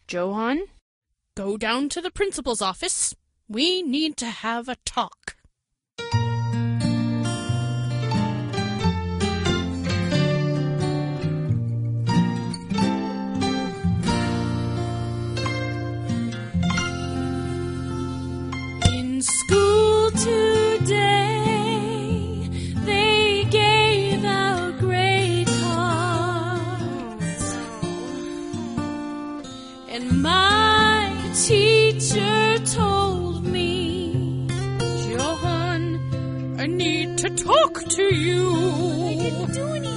Johan, go down to the principal's office. We need to have a talk. In school today, they gave out grade cards, and my teacher told me, Johan, I need to talk to you.